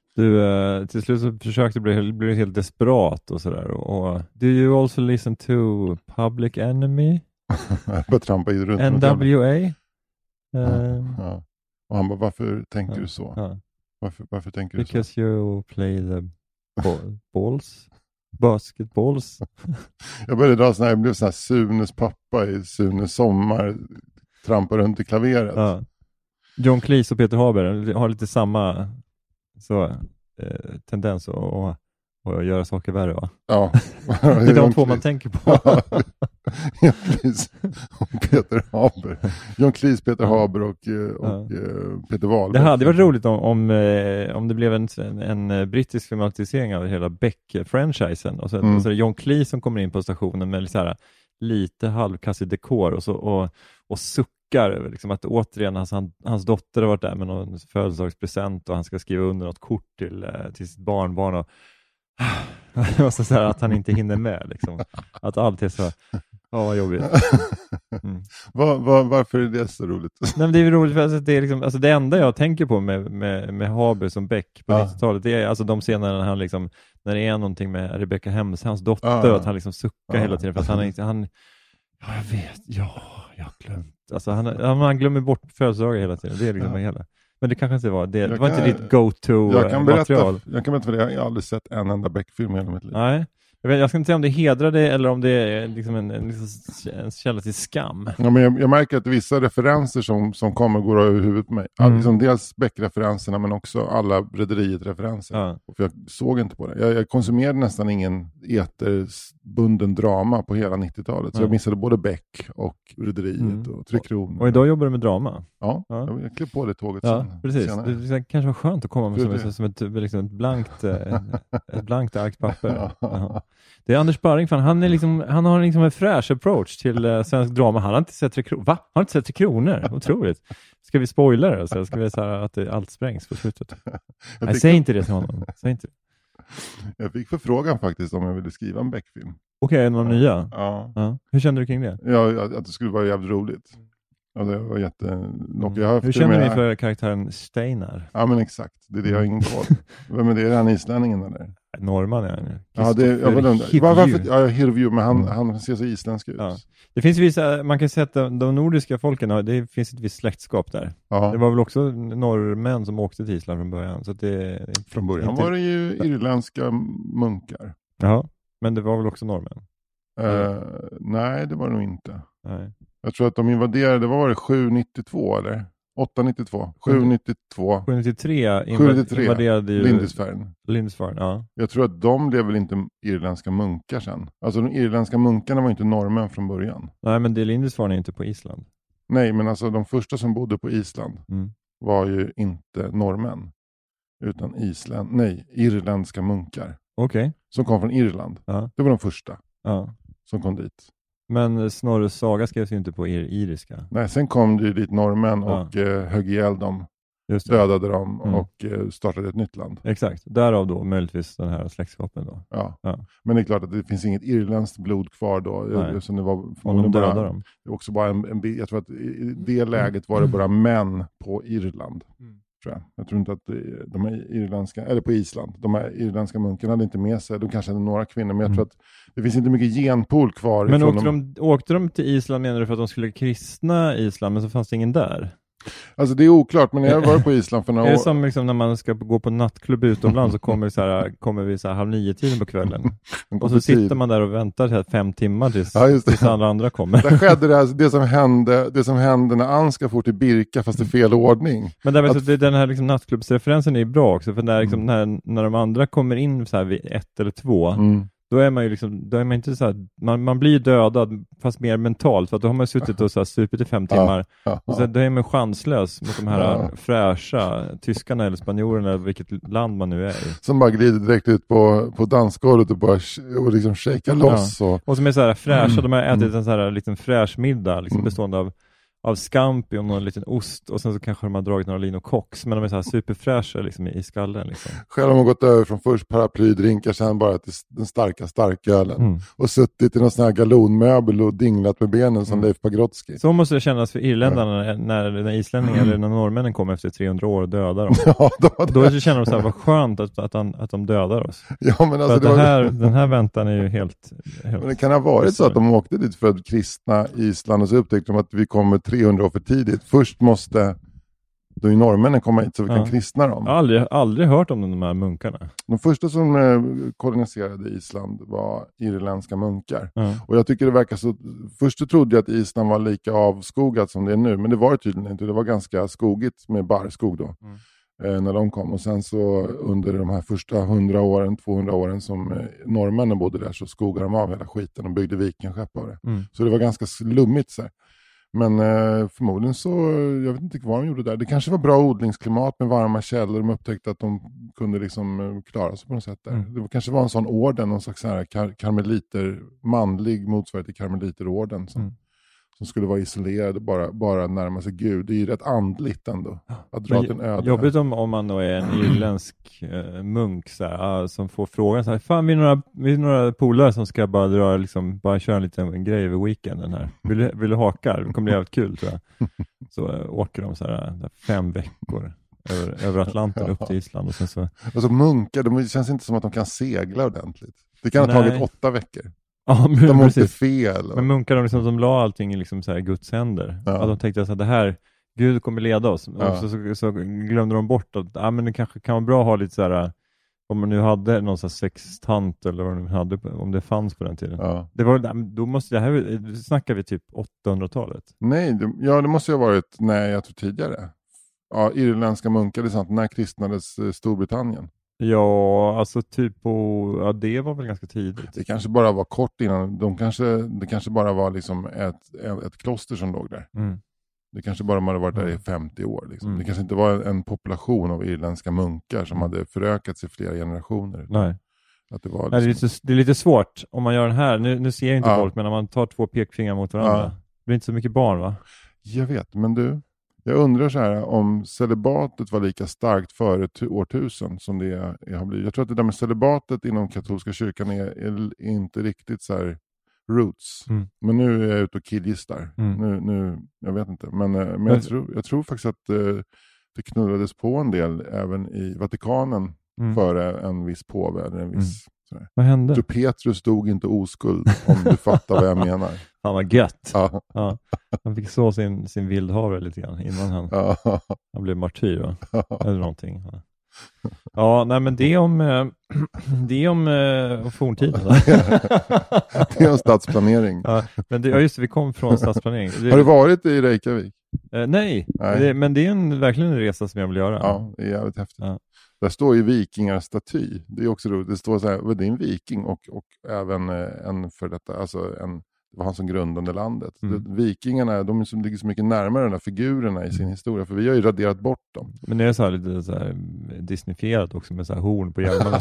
Du, uh, till slut så försökte bli, bli helt desperat och sådär. Och, och, do you also listen to Public Enemy? Jag bara trampa i runt. N W A? Uh, ja, ja. Och han bara, varför tänker ja, du så? Ja. Varför, varför tänker Because du så? Because you play the ball, balls? Basketballs? Jag började dra sån här, jag blev sån här Sunes pappa i Sunes sommar. Trampar runt i klaveret. Ja. John Cleese och Peter Haber har lite samma så, eh, tendens att, att, att göra saker värre, va? Ja. Det är de två man tänker på. John Cleese och Peter Haber. John Cleese, Peter Haber och, och ja. Peter Wahlberg. Det hade varit roligt om, om, om det blev en, en, en brittisk filmatisering av hela Beck-franchisen. Och så, mm. och så är det John Cleese som kommer in på stationen med så här, lite halvkassig dekor och, så, och, och suckar liksom att återigen hans, hans dotter har varit där med någon födelsedagspresent och han ska skriva under något kort till, till sitt barnbarn och, och så, så här, att han inte hinner med liksom. Att allt är så, ja vad jobbigt. Mm. var, var, varför är det så roligt? Nej, men det är roligt för att det är liksom, alltså det enda jag tänker på med, med, med Haber som Beck på ja. nittiotalet, det är alltså de scenerna när han liksom, när det är någonting med Rebecca Hems, hans dotter, ja. att han liksom suckar ja. hela tiden för att han inte, han, ja jag vet, ja, jag har glömt. Alltså han, han glömmer bort födelsedagar hela tiden, det är liksom ja. hela. Men det kanske inte var, det, det var kan, inte ditt go-to-material. Jag kan berätta för det, jag har aldrig sett en enda Beck-film i hela mitt liv. Nej. Jag, vet, jag ska inte säga om det hedrar det eller om det är liksom en, en, en källa till skam. Ja, men jag, jag märker att vissa referenser som, som kommer går över huvudet på mig. Mm. Liksom dels Beck-referenserna men också alla Rederiet-referenser. Ja. För jag såg inte på det. Jag, jag konsumerade nästan ingen eterbunden drama på hela nittiotalet. Så mm. jag missade både Beck och Rederiet mm. och Tre Kronor. Och idag jobbar du med drama. Ja, ja. Jag, jag klev på det tåget ja, sen. Precis. Det, det kanske var skönt att komma med som, som, som ett, liksom ett blankt ett blankt arkt papper. Ja. Det är Anders Barring, fan. Han, är liksom, han har liksom en fräsch approach till uh, svensk drama. Han har inte sett Tre Kronor. Va? Han har inte sett Tre Kronor? Otroligt. Ska vi spoila det? Alltså? Ska vi säga att det, allt sprängs på slutet? Nej, säg för... inte det till honom. Säg inte. Jag fick förfrågan faktiskt om jag ville skriva en Beck-film. Okej, okay, en av de nya? Ja. ja. Hur kände du kring det? Ja, att det skulle vara jävligt roligt. Ja, det var jätte... Mm. Jag har Hur känner ni för karaktären Steinar? Ja, men exakt. Det är det jag har ingen koll. Vem är det? Är han islänningen eller? Norrman är han. Ja, det jag vill undra. Varför? Ja, Hirvju, men han, mm. han ser så isländsk ut. Ja. Det finns vissa, man kan säga att de, de nordiska folken, det finns ett visst släktskap där. Ja. Det var väl också norrmän som åkte till Island från början. Så att det, från början inte... var det ju irländska munkar. Ja, men det var väl också norrmän? Uh, nej, det var det nog inte. Nej. Jag tror att de invaderade, vad var det, sju nittiotvå eller? åtta nittiotvå. sju nittiotvå. sju nittiotre invaderade ju Lindisfarne. Lindisfarne, ja. Jag tror att de blev väl inte irländska munkar sen. Alltså de irländska munkarna var inte norrmän från början. Nej, men det Lindisfarne är inte på Island. Nej, men alltså de första som bodde på Island mm. var ju inte norrmän. Utan Island, nej, irländska munkar. Okej. Okay. Som kom från Irland. Ja. Det var de första ja. som kom dit. Men Snorres saga skrevs ju inte på ir- iriska. Nej, sen kom det ju dit norrmän ja. och eh, högg ihjäl dem. Just det. Dödade dem mm. och eh, startade ett nytt land. Exakt, därav då möjligtvis den här släktskapen då. Ja. ja, men det är klart att det finns inget irländskt blod kvar då. Nej. Som det var, om de dödade bara, dem. Det var också bara en, en, jag tror att i det läget var det bara män på Irland. Mm. Tror jag. jag tror inte att de här irländska, eller på Island, de här irländska munkarna hade inte med sig, de kanske hade några kvinnor, men jag mm. tror att det finns inte mycket genpool kvar. Men åkte de, åkte de till Island, menar du, för att de skulle kristna Island, men så fanns det ingen där? Alltså det är oklart, men jag var på Island för några år. Är det som liksom när man ska gå på nattklubb utomlands så kommer vi så här, kommer vi så här halv nio tiden på kvällen. Och så sitter man där och väntar här fem timmar tills, ja, tills alla andra kommer. Där skedde det, alltså, det, som hände, det som hände när Anska får till Birka fast i fel ordning. Men där, att... så, den här liksom, nattklubbsreferensen är bra också, för när, liksom, mm. när, när de andra kommer in så här vid ett eller två mm. då är man ju liksom, då är man inte så här, man, man blir dödad fast mer mentalt, för att då har man suttit och så här supit i fem timmar ja, ja, och så då är man chanslös mot de här ja. fräscha tyskarna eller spanjorerna eller vilket land man nu är i. Som bara glider direkt ut på, på dansgolvet och bara och liksom shakea loss. Ja. Och... och som är så här fräscha, mm. de har ätit en så här liten fräsch middag liksom, mm. bestående av av scampi och någon liten ost och sen så kanske de har dragit några Lino Cox, men de är så här superfräscha liksom, i, i skallen. Liksom. Själv har man gått över från först paraplydrinkar sen bara till den starka starkölen Mm. och suttit i någon sån här galonmöbel och dinglat med benen som mm. Leif Pagrotsky. Så måste det kännas för irländarna ja. när, när islänningar mm. eller när norrmännen kommer efter trehundra år och dödar dem. Ja, då, då känner de så här, vad skönt att, att, han, att de dödar oss. Ja, men alltså, det det var... här, den här väntan är ju helt... helt men det kan ha varit så att de åkte dit för att kristna Island och så upptäckte de att vi kommer trehundra år för tidigt. Först måste då i norrmännen komma hit så vi ja. kan kristna dem. Jag har aldrig, aldrig hört om de här munkarna. De första som eh, koloniserade Island var irländska munkar. Ja. Och jag tycker det verkar så... Först så trodde jag att Island var lika avskogat som det är nu. Men det var det tydligen inte. Det var ganska skogigt med barrskog då. Mm. Eh, när de kom. Och sen så under de här första hundra åren, tvåhundra åren som eh, norrmännen bodde där så skogade de av hela skiten och byggde vikingskepp av det. Mm. Så det var ganska slummigt så här. Men eh, förmodligen så, jag vet inte vad de gjorde där. Det kanske var bra odlingsklimat med varma källor. De upptäckte att de kunde liksom eh, klara sig på något sätt där. Mm. Det var, kanske var en sån orden, någon slags så här kar- karmeliter, manlig motsvarighet till karmeliterorden som, mm. som skulle vara isolerad bara, bara närma sig Gud. Det är ju rätt andligt ändå. Att dra till en öde. Jobbigt om, om man då är en irländsk eh, munk så här, som får frågan så här, fan vi är några, vi är några polare som ska bara dra liksom, bara köra en liten en grej över weekenden här. Vill du, vill du haka? Det kommer bli jävligt kul tror jag. Så äh, åker de så här fem veckor över, över Atlanten upp till Island och sen så... Alltså munkar, de, det känns inte som att de kan segla ordentligt. Det kan ha Nej. tagit åtta veckor. Ja, men de måste fel. Men munkar de liksom, de la allting i liksom så här Guds händer. Ja. Att de tänkte att det här, Gud kommer leda oss. Ja. Och så, så, så glömde de bort att ah, men det kanske kan vara bra att ha lite så här, om man nu hade någon sån här sextant eller vad man hade, om det fanns på den tiden. Ja. Det var, då måste det här, snackar vi typ åttahundratalet. Nej, det, ja det måste ju ha varit, nej jag tror tidigare. Ja, irländska munkar, det är sant, när kristnades Storbritannien. Ja, alltså typ på, ja det var väl ganska tidigt. Det kanske bara var kort innan, de kanske, det kanske bara var liksom ett, ett kloster som låg där. Mm. Det kanske bara hade varit där i femtio år. Liksom. Mm. Det kanske inte var en population av irländska munkar som hade förökats i flera generationer. Nej. Att det, var liksom... Nej, det, är lite, det är lite svårt om man gör den här, nu, nu ser jag inte ja. folk, men när man tar två pekfingrar mot varandra. Ja. Det blir inte så mycket barn va? Jag vet, men du... Jag undrar så här om celibatet var lika starkt före t- årtusen som det är, har blivit. Jag tror att det där med celibatet inom katolska kyrkan är, är inte riktigt så här roots. Mm. Men nu är jag ute och killgissar. Mm. Nu, nu, jag vet inte. Men, men jag, tror, jag tror faktiskt att uh, det knullades på en del även i Vatikanen mm. före en viss påve eller en viss... Mm. Vad hände? Så Petrus stod inte oskuld om du fattar vad jag menar. Han var gött. Ja. Ja. Han fick så sin, sin vildhavre lite grann innan han, ja. han blev martyr va? Ja. Eller någonting. Ja, ja nej men det är om det är om uh, forntiden. Det är om stadsplanering. Ja, men det, ja just det, vi kom från stadsplanering. Det, har du varit i Reykjavik? Uh, nej, nej. Det, men det är en, verkligen en resa som jag vill göra. Ja, det är jävligt häftigt. Ja. Där står ju vikingarstaty. Det är också roligt. Det står så här, det är en viking och, och även en för detta, alltså en, det var han som grundade landet. Mm. Det, vikingarna, de är som, ligger så mycket närmare de här figurerna i sin historia, för vi har ju raderat bort dem. Men det är så här lite så här Disneyfierat också med så här horn på hjälmarna.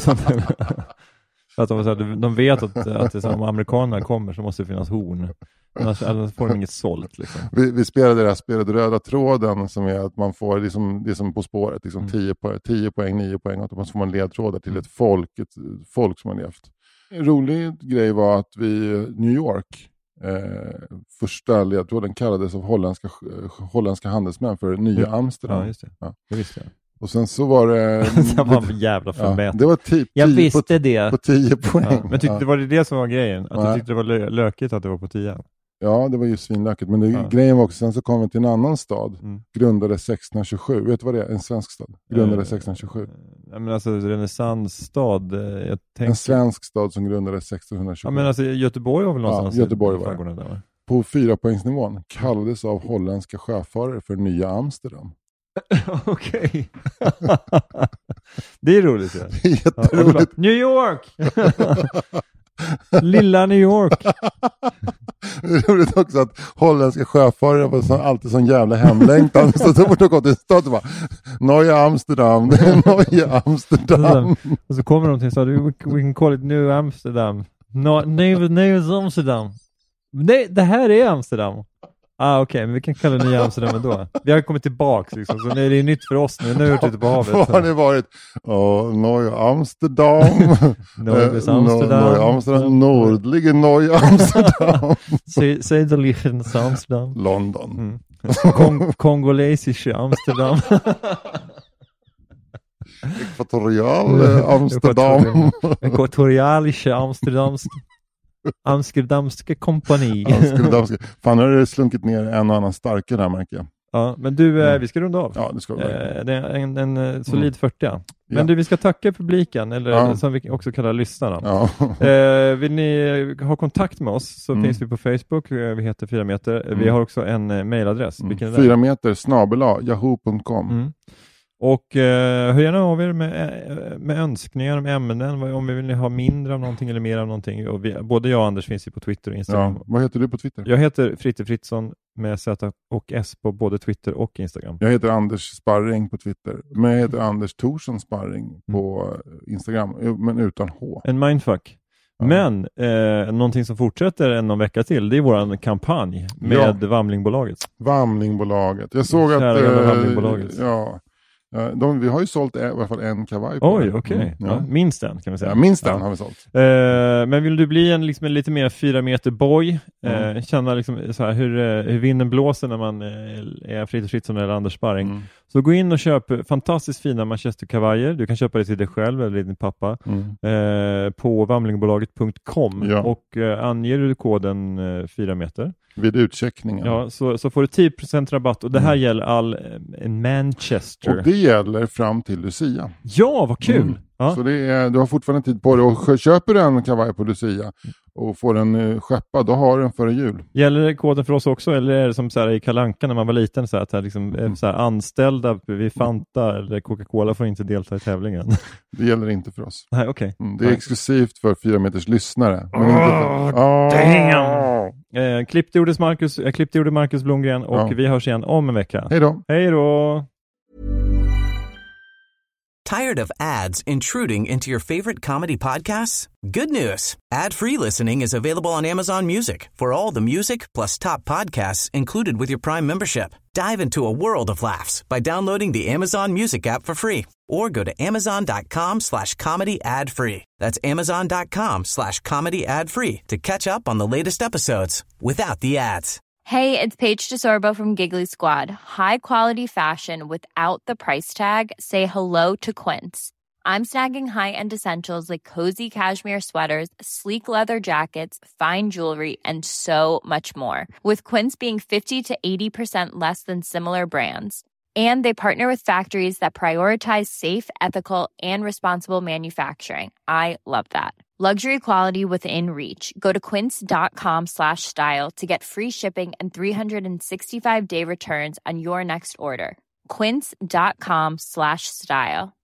Att de, så här, de vet att, att det, så här, om amerikanerna kommer så måste det finnas horn. Annars, annars får de inget sålt. Liksom. Vi, vi spelade det här spelet röda tråden som är att man får liksom, det är som På spåret, liksom mm. tio, poäng, tio poäng, nio poäng och så får man ledtrådar till ett folk, ett folk som har levt. En rolig grej var att vi New York, eh, första ledtråden kallades av holländska, holländska handelsmän för Nya Amsterdam. Ja, just det. Ja. Det visste jag. Och sen så var det... det var jävla förmät. Ja, det var typ jag tio visste på, det. På tio poäng. Ja, men tyckte ja. det var det som var grejen? Att ja. du tyckte det var lö- lökigt att det var på tio? Ja, det var ju svinlökigt. Men det, ja. grejen var också, sen så kom vi till en annan stad. Mm. Grundades sextonhundratjugosju. Vet du vad det är? En svensk stad. Grundades uh, sextonhundratjugosju. Ja, men alltså renässansstad. Jag tänkte... En svensk stad som grundades sextonhundratjugosju. Ja, men alltså Göteborg var väl någonstans? Ja, Göteborg var det. Där. På fyra poängsnivån kallades av holländska sjöfarare för Nya Amsterdam. Okej. Det är roligt. Ja. Det är jätteroligt. New York! Lilla New York. Det är roligt också att holländska sjöfarare var så, alltid sån jävla hemlängtan. Så så fort de kom till en stad så bara Nya Amsterdam, det är Nya Amsterdam. Och så kommer de till så we, we can call it New Amsterdam. No, New, New Amsterdam. Nej, det här är Amsterdam. Ah, okej, okay. Men vi kan kalla det Nya Amsterdam ändå. Vi har kommit tillbaka liksom, så nu är det nytt för oss nu. Nu har vi varit ute på havet. Vad har det varit? Oh, Neue Amsterdam. Neues Amsterdam. Neue Amsterdam. Nordlige Neue Amsterdam. Söderlige Amsterdam. London. Mm. Kong- Kongolesische Amsterdam. Ekvatorial Amsterdam. Ekvatorialische Amsterdam. Amsterdamska kompani. Amsterdamska. Fan, har det slunkit ner en och annan starkare där, märker jag. Ja, men du, mm. vi ska runda av. Ja, det ska vi. Eh, det är en, en, en solid mm. fyrtio. Men ja. du, vi ska tacka publiken, eller ja. som vi också kallar lyssnarna. Ja. eh, vill ni ha kontakt med oss så mm. finns vi på Facebook. Vi heter fyra meter. Mm. Vi har också en eh, mailadress. Mm. Vilken är fyra meter snabel-a yahoo punkt com. Mm. Och eh, hör gärna av er med, med önskningar om ämnen, om vi vill ha mindre av någonting eller mer av någonting. Och vi, både jag och Anders finns ju på Twitter och Instagram. Ja. Vad heter du på Twitter? Jag heter Fritte Fritzson med Z och S på både Twitter och Instagram. Jag heter Anders Sparring på Twitter. Men jag heter Anders Thorsson Sparring på mm. Instagram, men utan H. En mindfuck. Ja. Men eh, någonting som fortsätter en någon vecka till, det är våran kampanj med ja. Vamlingbolaget. Vamlingbolaget. Jag såg Kära att... Eh, Vamlingbolaget. Ja... De, vi har ju sålt i alla fall en kavaj på. Oj, okej. Okay. Mm, ja. Ja, minst en kan vi säga. Ja, minst en ja. har vi sålt. Eh, men vill du bli en, liksom, en lite mer fyra meter boy, mm. eh, känna liksom, så här, hur, hur vinden blåser när man eh, är Fritte Fritzson eller Anders Sparring, mm. så gå in och köp fantastiskt fina Manchester-kavajer. Du kan köpa det till dig själv eller din pappa mm. eh, på vamlingbolaget punkt com ja. och eh, anger du koden eh, fyra meter vid utcheckningen. Ja, så, så får du tio procent rabatt och det här mm. gäller all eh, Manchester. Och det gäller fram till Lucia. Ja, vad kul! Mm. Ja. Så det är, du har fortfarande tid på det. Och köper du en kavaj på Lucia och får den uh, skeppad, då har du den före jul. Gäller koden för oss också? Eller är det som så här, i Kalle Anka när man var liten, så att liksom, mm. så här, anställda vid Fanta eller Coca-Cola får inte delta i tävlingen? Det gäller inte för oss. Nej, okej. Okay. Mm, det är Nej. exklusivt för fyra meters lyssnare. Men oh, inte för... oh. Damn! Eh, klippte gjordes Marcus, eh, klippte gjorde Marcus Blomgren och ja. vi hörs igen om en vecka. Hej då! Hej då! Tired of ads intruding into your favorite comedy podcasts? Good news! Ad-free listening is available on Amazon Music for all the music plus top podcasts included with your Prime membership. Dive into a world of laughs by downloading the Amazon Music app for free or go to amazon.com slash comedy ad free. That's amazon.com slash comedy ad free to catch up on the latest episodes without the ads. Hey, it's Paige DeSorbo from Giggly Squad. High quality fashion without the price tag. Say hello to Quince. I'm snagging high-end essentials like cozy cashmere sweaters, sleek leather jackets, fine jewelry, and so much more. With Quince being fifty to eighty percent less than similar brands. And they partner with factories that prioritize safe, ethical, and responsible manufacturing. I love that. Luxury quality within reach. Go to quince.com slash style to get free shipping and three sixty-five day returns on your next order. Quince.com slash style.